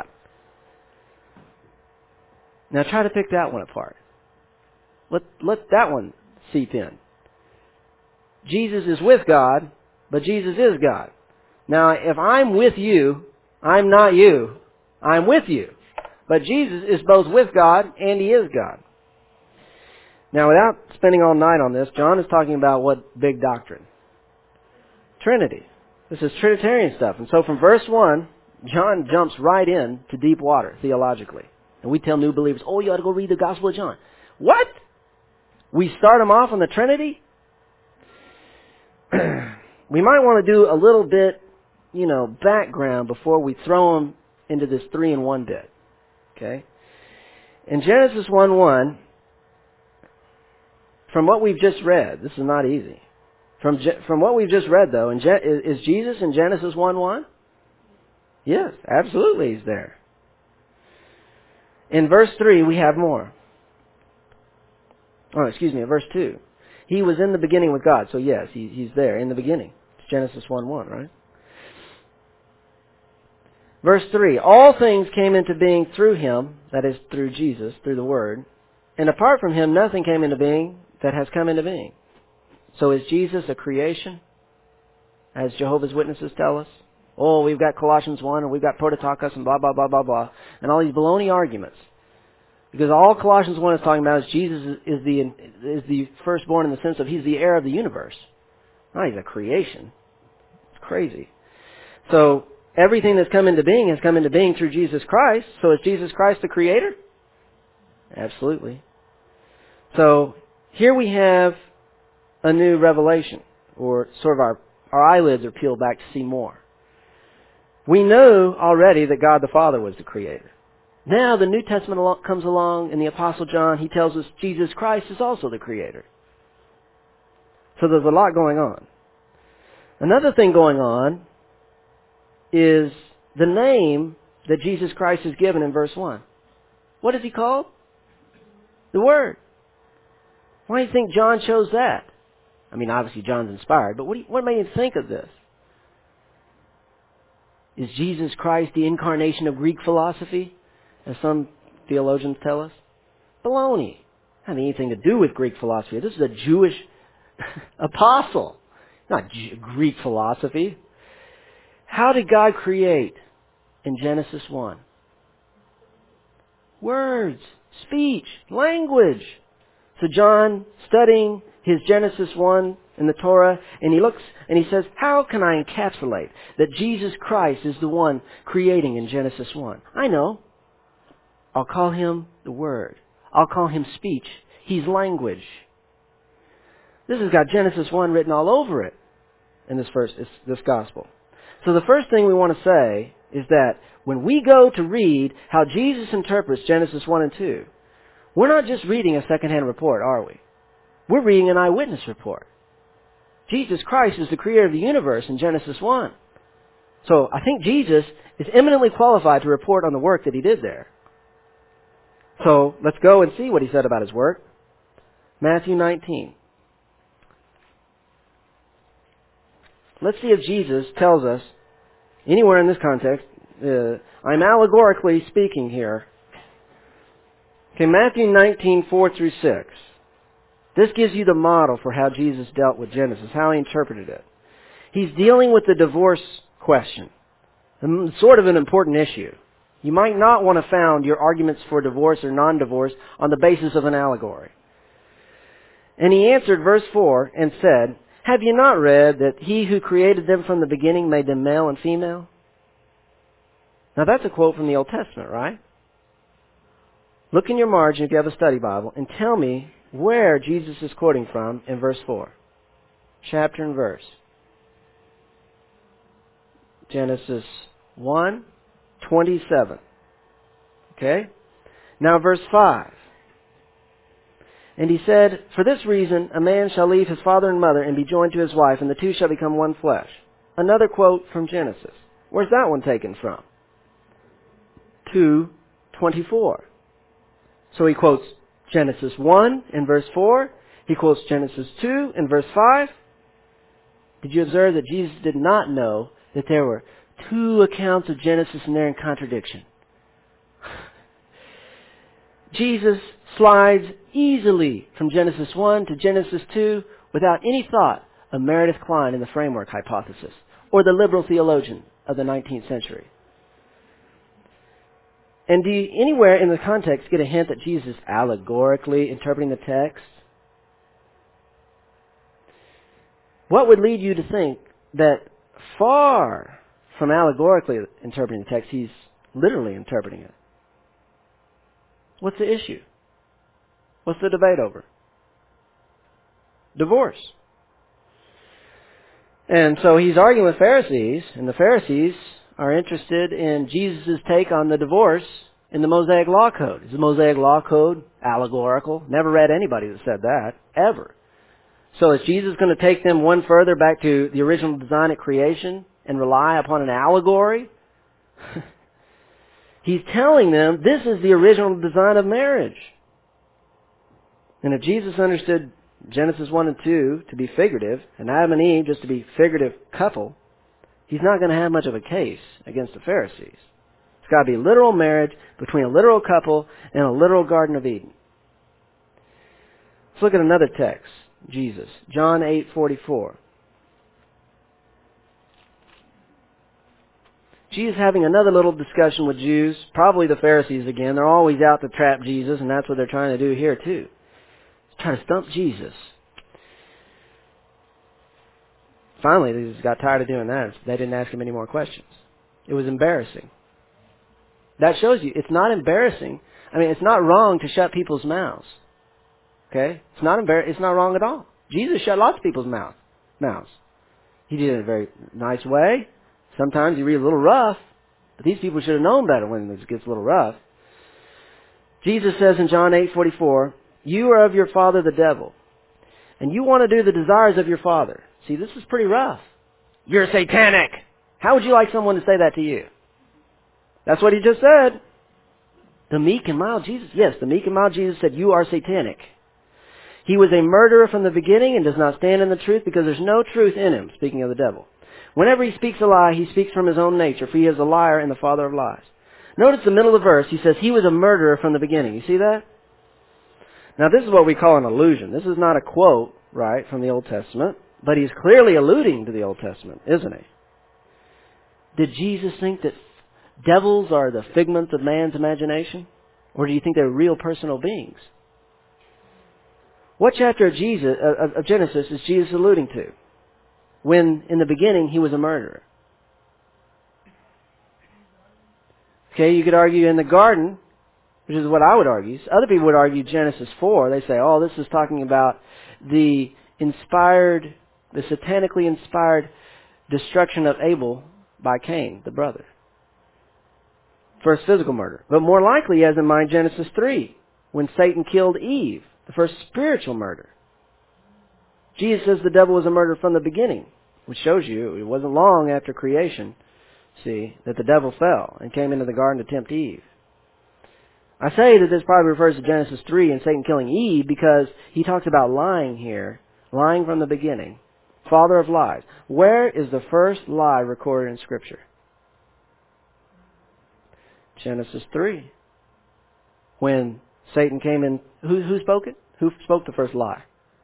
Now try to pick that one apart. Let, let that one seep in. Jesus is with God, but Jesus is God. Now, if I'm with you, I'm not you. I'm with you. But Jesus is both with God and He is God. Now, without spending all night on this, John is talking about what big doctrine? Trinity. This is Trinitarian stuff. And so from verse one, John jumps right in to deep water, theologically. And we tell new believers, oh, you ought to go read the Gospel of John. What? We start them off on the Trinity? We might want to do a little bit, you know, background before we throw them into this three in one bit. Okay? In Genesis one one, from what we've just read, this is not easy. From from what we've just read, though, in Gen- is Jesus in Genesis one one? Yes, absolutely he's there. In verse three, we have more. Oh, excuse me, in verse two. He was in the beginning with God. So yes, he, he's there in the beginning. It's Genesis one one, right? Verse three, all things came into being through him, that is, through Jesus, through the Word. And apart from him, nothing came into being that has come into being. So is Jesus a creation, as Jehovah's Witnesses tell us? Oh, we've got Colossians one, and we've got Prototokos, and blah, blah, blah, blah, blah, and all these baloney arguments. Because all Colossians one is talking about is Jesus is the is the firstborn in the sense of he's the heir of the universe. No, he's a creation. It's crazy. So everything that's come into being has come into being through Jesus Christ. So is Jesus Christ the creator? Absolutely. So here we have a new revelation, or sort of our, our eyelids are peeled back to see more. We know already that God the Father was the creator. Now the New Testament comes along, and the Apostle John, he tells us Jesus Christ is also the creator. So there's a lot going on. Another thing going on is the name that Jesus Christ is given in verse one. What is he called? The Word. Why do you think John chose that? I mean, obviously John's inspired, but what, do you, what made him think of this? Is Jesus Christ the incarnation of Greek philosophy, as some theologians tell us? Baloney. Doesn't have anything to do with Greek philosophy. This is a Jewish apostle, not G- Greek philosophy. How did God create in Genesis one? Words, speech, language. So John, studying his Genesis one in the Torah, and he looks and he says, how can I encapsulate that Jesus Christ is the one creating in Genesis one? I know. I'll call him the Word. I'll call him speech. He's language. This has got Genesis one written all over it in this first this gospel. So the first thing we want to say is that when we go to read how Jesus interprets Genesis one and two, we're not just reading a secondhand report, are we? We're reading an eyewitness report. Jesus Christ is the creator of the universe in Genesis one. So I think Jesus is eminently qualified to report on the work that he did there. So let's go and see what he said about his work. Matthew nineteen. Let's see if Jesus tells us, anywhere in this context, uh, I'm allegorically speaking here. Okay, Matthew nineteen, four through six. This gives you the model for how Jesus dealt with Genesis, how he interpreted it. He's dealing with the divorce question, sort of an important issue. You might not want to found your arguments for divorce or non-divorce on the basis of an allegory. And he answered, verse four, and said, have you not read that he who created them from the beginning made them male and female? Now that's a quote from the Old Testament, right? Look in your margin if you have a study Bible and tell me where Jesus is quoting from in verse four. Chapter and verse. Genesis one, twenty-seven. Okay? Now verse five. And he said, for this reason a man shall leave his father and mother and be joined to his wife, and the two shall become one flesh. Another quote from Genesis. Where's that one taken from? two twenty-four. So he quotes Genesis one in verse four. He quotes Genesis two in verse five. Did you observe that Jesus did not know that there were two accounts of Genesis and they're in contradiction? Jesus slides easily from Genesis one to Genesis two without any thought of Meredith Kline and the framework hypothesis, or the liberal theologian of the nineteenth century. And do you anywhere in the context get a hint that Jesus is allegorically interpreting the text? What would lead you to think that far from allegorically interpreting the text, he's literally interpreting it? What's the issue? What's the debate over? Divorce. And so he's arguing with Pharisees, and the Pharisees are interested in Jesus' take on the divorce in the Mosaic Law Code. Is the Mosaic Law Code allegorical? Never read anybody that said that, ever. So is Jesus going to take them one further back to the original design at creation and rely upon an allegory? He's telling them this is the original design of marriage. And if Jesus understood Genesis one and two to be figurative, and Adam and Eve just to be figurative couple, he's not going to have much of a case against the Pharisees. It's got to be literal marriage between a literal couple and a literal Garden of Eden. Let's look at another text. Jesus, John eight forty-four. Jesus having another little discussion with Jews, probably the Pharisees again. They're always out to trap Jesus, and that's what they're trying to do here too. Trying to stump Jesus. Finally, they just got tired of doing that. They didn't ask him any more questions. It was embarrassing. That shows you it's not embarrassing. I mean, it's not wrong to shut people's mouths. Okay? It's not embar- It's not wrong at all. Jesus shut lots of people's mouth, mouths. He did it in a very nice way. Sometimes he read a little rough, but these people should have known better when it gets a little rough. Jesus says in John eight forty-four, "You are of your father the devil, and you want to do the desires of your father." See, this is pretty rough. You're satanic. How would you like someone to say that to you? That's what he just said. The meek and mild Jesus. Yes, the meek and mild Jesus said, "You are satanic." He was a murderer from the beginning and does not stand in the truth because there's no truth in him, speaking of the devil. Whenever he speaks a lie, he speaks from his own nature, for he is a liar and the father of lies. Notice the middle of the verse, he says he was a murderer from the beginning. You see that? Now this is what we call an allusion. This is not a quote, right, from the Old Testament, but he's clearly alluding to the Old Testament, isn't he? Did Jesus think that devils are the figments of man's imagination? Or do you think they're real personal beings? What chapter of, Jesus, of, of Genesis is Jesus alluding to? When, in the beginning, he was a murderer. Okay, you could argue in the garden, which is what I would argue. Other people would argue Genesis four. They say, oh, this is talking about the inspired, the satanically inspired destruction of Abel by Cain, the brother. First physical murder. But more likely he has in mind Genesis three, when Satan killed Eve, the first spiritual murder. Jesus says the devil was a murderer from the beginning, which shows you it wasn't long after creation, see, that the devil fell and came into the garden to tempt Eve. I say that this probably refers to Genesis three and Satan killing Eve because he talks about lying here, lying from the beginning, father of lies. Where is the first lie recorded in Scripture? Genesis three. When Satan came in, who, who spoke it? Who spoke the first lie?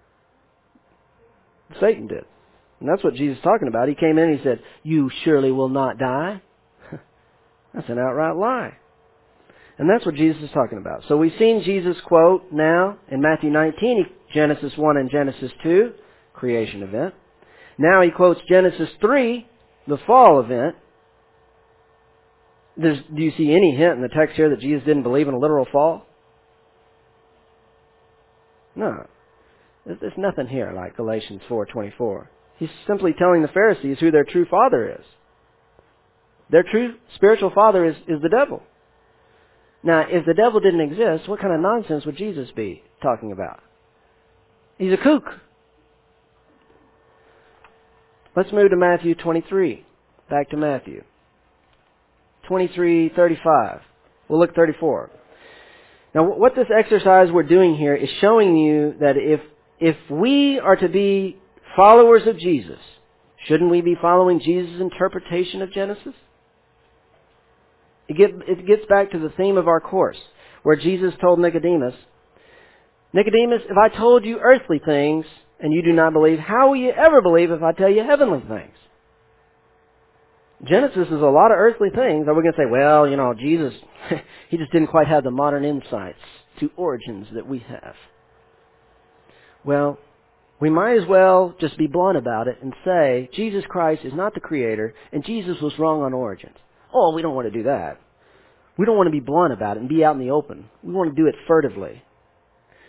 Satan did. And that's what Jesus is talking about. He came in and he said, "You surely will not die." That's an outright lie. And that's what Jesus is talking about. So we've seen Jesus quote now in Matthew nineteen, Genesis one and Genesis two, creation event. Now he quotes Genesis three, the fall event. There's, do you see any hint in the text here that Jesus didn't believe in a literal fall? No. There's nothing here like Galatians four twenty-four. He's simply telling the Pharisees who their true father is. Their true spiritual father is, is the devil. Now, if the devil didn't exist, what kind of nonsense would Jesus be talking about? He's a kook. Let's move to Matthew twenty-three. Back to Matthew. twenty-three thirty-five. We'll look at thirty-four. Now, what this exercise we're doing here is showing you that if if we are to be followers of Jesus, shouldn't we be following Jesus' interpretation of Genesis? It, get, it gets back to the theme of our course, where Jesus told Nicodemus, Nicodemus, if I told you earthly things and you do not believe, how will you ever believe if I tell you heavenly things? Genesis is a lot of earthly things. Are we going to say, well, you know, Jesus, he just didn't quite have the modern insights to origins that we have? Well, we might as well just be blunt about it and say, Jesus Christ is not the creator, and Jesus was wrong on origins. Oh, we don't want to do that. We don't want to be blunt about it and be out in the open. We want to do it furtively.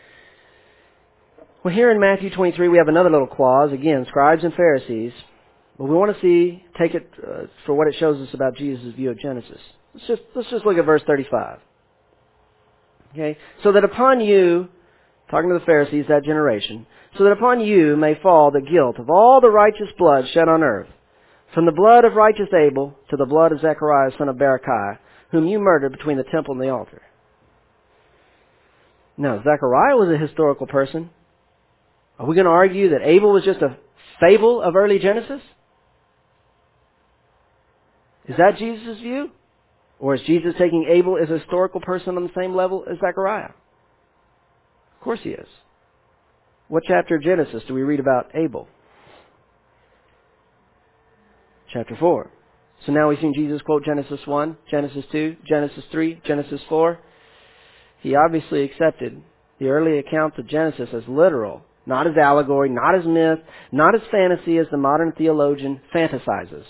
Well, here in Matthew twenty-three, we have another little clause. Again, scribes and Pharisees. But we want to see, take it uh, for what it shows us about Jesus' view of Genesis. Let's just, let's just look at verse thirty-five. Okay? So that upon you, talking to the Pharisees, that generation, so that upon you may fall the guilt of all the righteous blood shed on earth, from the blood of righteous Abel to the blood of Zechariah, son of Berechiah, whom you murdered between the temple and the altar. Now, Zechariah was a historical person. Are we going to argue that Abel was just a fable of early Genesis? Is that Jesus' view? Or is Jesus taking Abel as a historical person on the same level as Zechariah? Of course he is. What chapter of Genesis do we read about Abel? Chapter four. So now we've seen Jesus quote Genesis one, Genesis two, Genesis three, Genesis four. He obviously accepted the early accounts of Genesis as literal, not as allegory, not as myth, not as fantasy as the modern theologian fantasizes.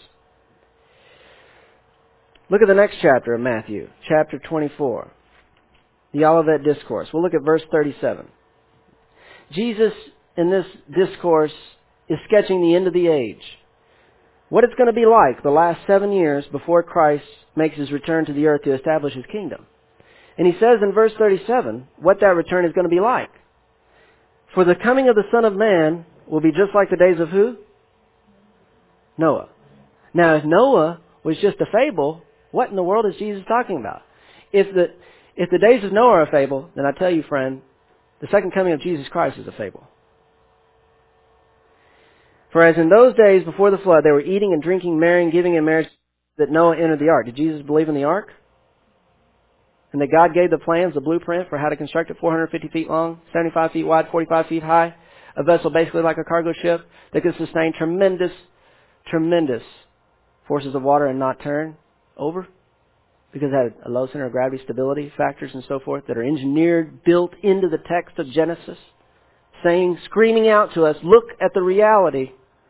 Look at the next chapter of Matthew, chapter twenty-four, the Olivet Discourse. We'll look at verse thirty-seven. Jesus, in this discourse, is sketching the end of the age. What it's going to be like the last seven years before Christ makes his return to the earth to establish his kingdom. And he says in verse thirty-seven what that return is going to be like. For the coming of the Son of Man will be just like the days of who? Noah. Now, if Noah was just a fable, what in the world is Jesus talking about? If the, if the days of Noah are a fable, then I tell you, friend, the second coming of Jesus Christ is a fable. For as in those days before the flood, they were eating and drinking, marrying, giving in marriage, that Noah entered the ark. Did Jesus believe in the ark? And that God gave the plans, the blueprint for how to construct it, four hundred fifty feet long, seventy-five feet wide, forty-five feet high. A vessel basically like a cargo ship that could sustain tremendous, tremendous forces of water and not turn over. Because it had a low center of gravity, stability factors and so forth that are engineered, built into the text of Genesis. Saying, screaming out to us, look at the reality.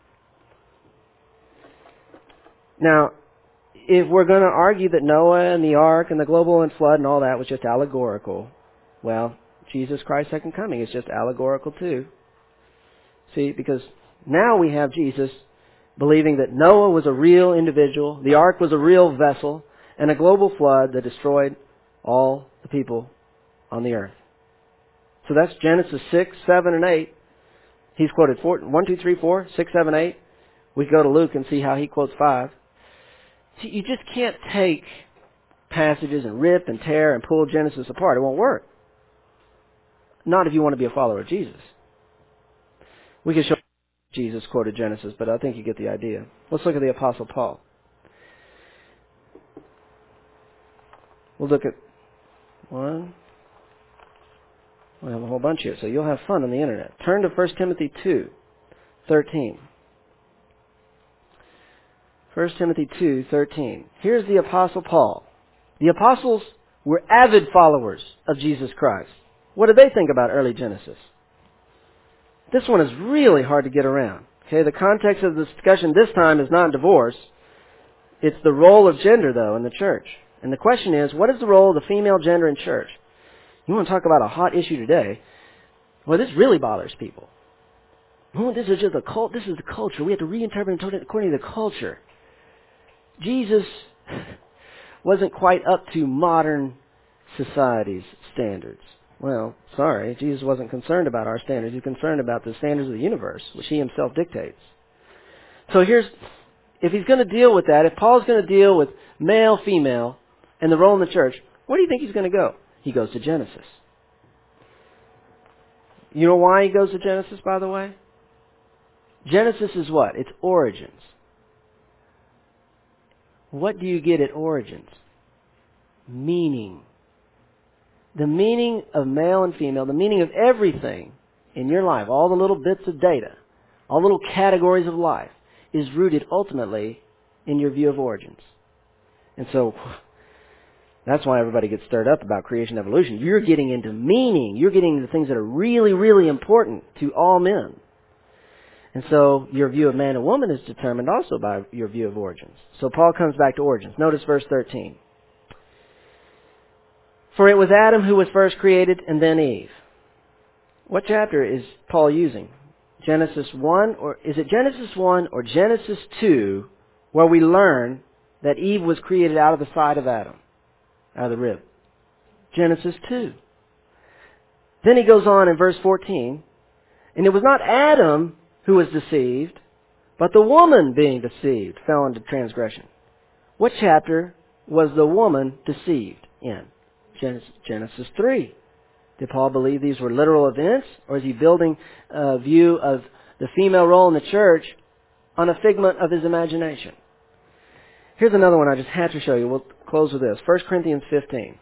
Now, if we're going to argue that Noah and the ark and the global flood and all that was just allegorical, well, Jesus Christ's second coming is just allegorical too. See, because now we have Jesus believing that Noah was a real individual, the ark was a real vessel, and a global flood that destroyed all the people on the earth. So that's Genesis six, seven, and eight. He's quoted four, one, two, three, four, six, seven, eight. We can go to Luke and see how he quotes five. See, you just can't take passages and rip and tear and pull Genesis apart. It won't work. Not if you want to be a follower of Jesus. We can show Jesus quoted Genesis, but I think you get the idea. Let's look at the Apostle Paul. We'll look at one. We have a whole bunch here, so you'll have fun on the internet. Turn to First Timothy two, thirteen. First Timothy two, thirteen. Here's the Apostle Paul. The apostles were avid followers of Jesus Christ. What did they think about early Genesis? This one is really hard to get around. Okay, the context of the discussion this time is not divorce. It's the role of gender, though, in the church. And the question is, what is the role of the female gender in church? You want to talk about a hot issue today? Well, this really bothers people. Oh, this is just a cult. This is the culture. We have to reinterpret it according to the culture. Jesus wasn't quite up to modern society's standards. Well, sorry, Jesus wasn't concerned about our standards. He was concerned about the standards of the universe, which he himself dictates. So here's, if he's going to deal with that, if Paul's going to deal with male, female, and the role in the church, where do you think he's going to go? He goes to Genesis. You know why he goes to Genesis, by the way? Genesis is what? It's origins. What do you get at origins? Meaning. The meaning of male and female, the meaning of everything in your life, all the little bits of data, all the little categories of life, is rooted ultimately in your view of origins. And so, that's why everybody gets stirred up about creation and evolution. You're getting into meaning. You're getting into things that are really, really important to all men. And so your view of man and woman is determined also by your view of origins. So Paul comes back to origins. Notice verse thirteen. For it was Adam who was first created and then Eve. What chapter is Paul using? Genesis one, or is it Genesis one or Genesis two, where we learn that Eve was created out of the side of Adam, out of the rib? Genesis two. Then he goes on in verse fourteen, and it was not Adam who was deceived, but the woman being deceived fell into transgression. What chapter was the woman deceived in? Genesis, Genesis three. Did Paul believe these were literal events, or is he building a view of the female role in the church on a figment of his imagination? Here's another one I just had to show you. We'll close with this. First Corinthians fifteen.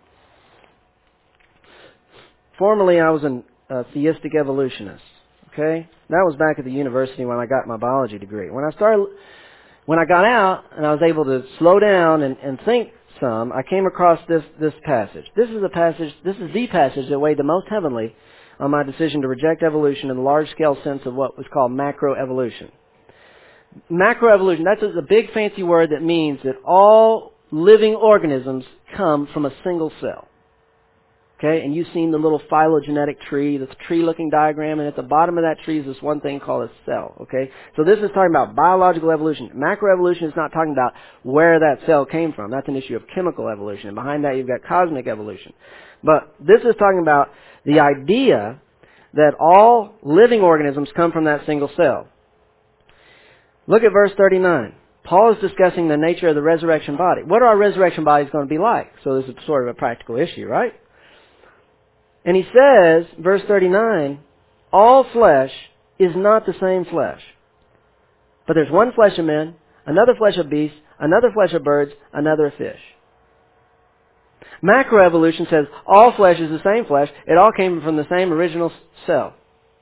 Formerly, I was an, a theistic evolutionist. Okay? That was back at the university when I got my biology degree. When I started, when I got out and I was able to slow down and, and think some, I came across this, this passage. This is a passage, this is the passage that weighed the most heavily on my decision to reject evolution in the large-scale sense of what was called macroevolution. Macroevolution, that's a big fancy word that means that all living organisms come from a single cell. Okay, and you've seen the little phylogenetic tree, this tree-looking diagram, and at the bottom of that tree is this one thing called a cell. Okay, so this is talking about biological evolution. Macroevolution is not talking about where that cell came from. That's an issue of chemical evolution. And behind that, you've got cosmic evolution. But this is talking about the idea that all living organisms come from that single cell. Look at verse thirty-nine. Paul is discussing the nature of the resurrection body. What are our resurrection bodies going to be like? So this is sort of a practical issue, right? And he says, verse thirty-nine, all flesh is not the same flesh. But there's one flesh of men, another flesh of beasts, another flesh of birds, another of fish. Macroevolution says all flesh is the same flesh. It all came from the same original cell.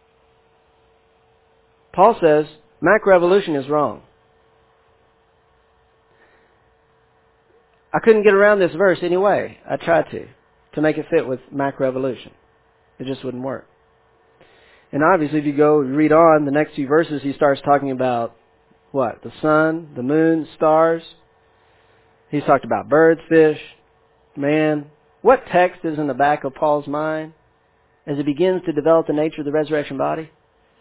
Paul says macroevolution is wrong. I couldn't get around this verse anyway. I tried to. to make it fit with macroevolution. It just wouldn't work. And obviously, if you go read on, the next few verses, he starts talking about what? The sun, the moon, stars. He's talked about birds, fish, man. What text is in the back of Paul's mind as he begins to develop the nature of the resurrection body?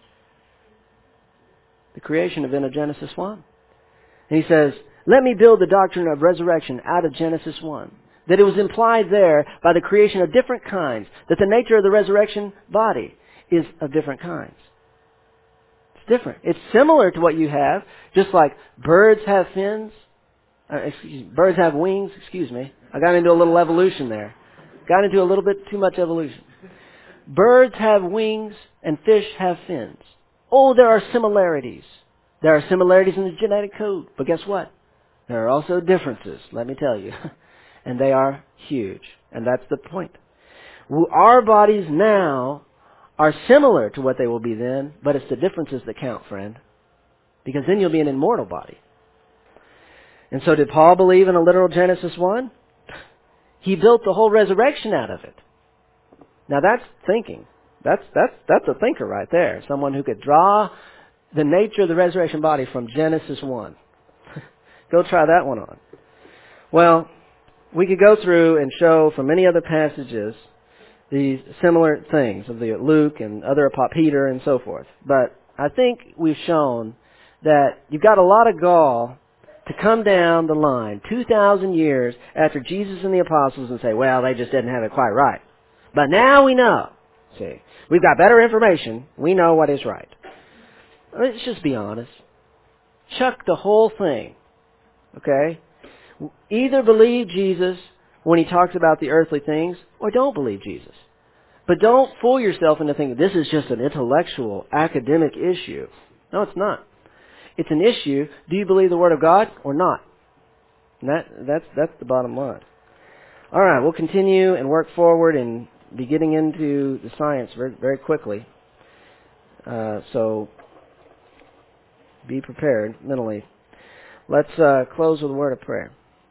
The creation event of Genesis one. And he says, let me build the doctrine of resurrection out of Genesis one. That it was implied there by the creation of different kinds, that the nature of the resurrection body is of different kinds. It's different. It's similar to what you have, just like birds have fins, uh, excuse, birds have wings, excuse me. I got into a little evolution there. Got into a little bit too much evolution. Birds have wings and fish have fins. Oh, there are similarities. There are similarities in the genetic code. But guess what? There are also differences, let me tell you. And they are huge. And that's the point. Our bodies now are similar to what they will be then, but it's the differences that count, friend. Because then you'll be an immortal body. And so did Paul believe in a literal Genesis one? He built the whole resurrection out of it. Now that's thinking. That's, that's, that's a thinker right there. Someone who could draw the nature of the resurrection body from Genesis one. Go try that one on. Well, we could go through and show from many other passages these similar things of the Luke and other Peter and so forth. But I think we've shown that you've got a lot of gall to come down the line two thousand years after Jesus and the apostles and say, well, they just didn't have it quite right. But now we know. See, we've got better information. We know what is right. Let's just be honest. Chuck the whole thing. Okay? Either believe Jesus when he talks about the earthly things, or don't believe Jesus. But don't fool yourself into thinking this is just an intellectual, academic issue. No, it's not. It's an issue. Do you believe the Word of God or not? And that, that's, that's the bottom line. All right, we'll continue and work forward and be getting into the science very, very quickly. Uh, so be prepared mentally. Let's uh, close with a word of prayer.